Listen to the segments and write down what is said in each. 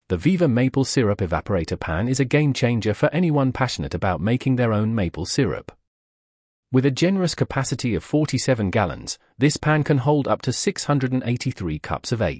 the Viva Maple Syrup Evaporator Pan is a game-changer for anyone passionate about making their own maple syrup. With a generous capacity of 47 gallons, this pan can hold up to 683 cups of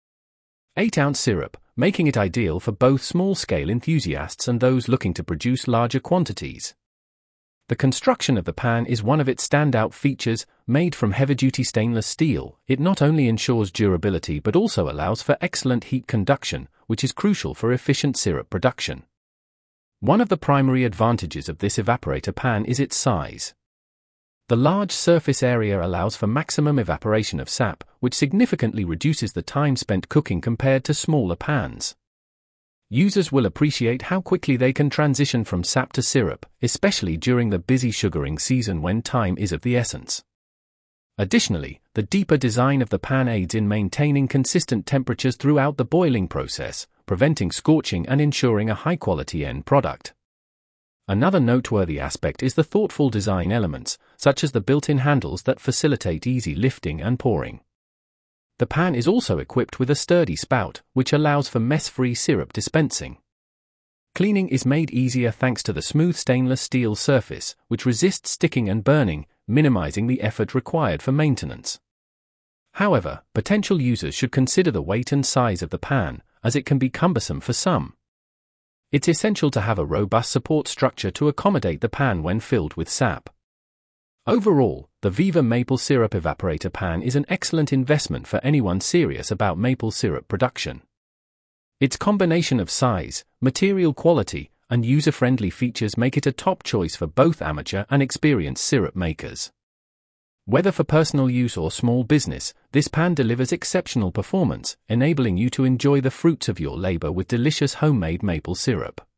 8-ounce syrup, making it ideal for both small-scale enthusiasts and those looking to produce larger quantities. The construction of the pan is one of its standout features. Made from heavy-duty stainless steel, it not only ensures durability but also allows for excellent heat conduction, which is crucial for efficient syrup production. One of the primary advantages of this evaporator pan is its size. The large surface area allows for maximum evaporation of sap, which significantly reduces the time spent cooking compared to smaller pans. Users will appreciate how quickly they can transition from sap to syrup, especially during the busy sugaring season when time is of the essence. Additionally, the deeper design of the pan aids in maintaining consistent temperatures throughout the boiling process, preventing scorching and ensuring a high-quality end product. Another noteworthy aspect is the thoughtful design elements, such as the built-in handles that facilitate easy lifting and pouring. The pan is also equipped with a sturdy spout, which allows for mess-free syrup dispensing. Cleaning is made easier thanks to the smooth stainless steel surface, which resists sticking and burning, minimizing the effort required for maintenance. However, potential users should consider the weight and size of the pan, as it can be cumbersome for some. It's essential to have a robust support structure to accommodate the pan when filled with sap. Overall, the Viva Maple Syrup Evaporator Pan is an excellent investment for anyone serious about maple syrup production. Its combination of size, material quality, and user-friendly features make it a top choice for both amateur and experienced syrup makers. Whether for personal use or small business, this pan delivers exceptional performance, enabling you to enjoy the fruits of your labor with delicious homemade maple syrup.